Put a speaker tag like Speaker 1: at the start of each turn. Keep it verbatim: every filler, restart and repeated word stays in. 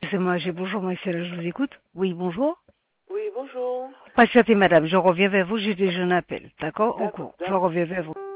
Speaker 1: c'est moi, j'ai bonjour, moi, c'est là, je vous écoute. Oui, bonjour.
Speaker 2: Oui, bonjour.
Speaker 1: Patientez, madame, je reviens vers vous, j'ai déjà un appel. D'accord? En
Speaker 2: D'accord,
Speaker 1: cours. Je
Speaker 2: d'accord.
Speaker 1: reviens vers vous.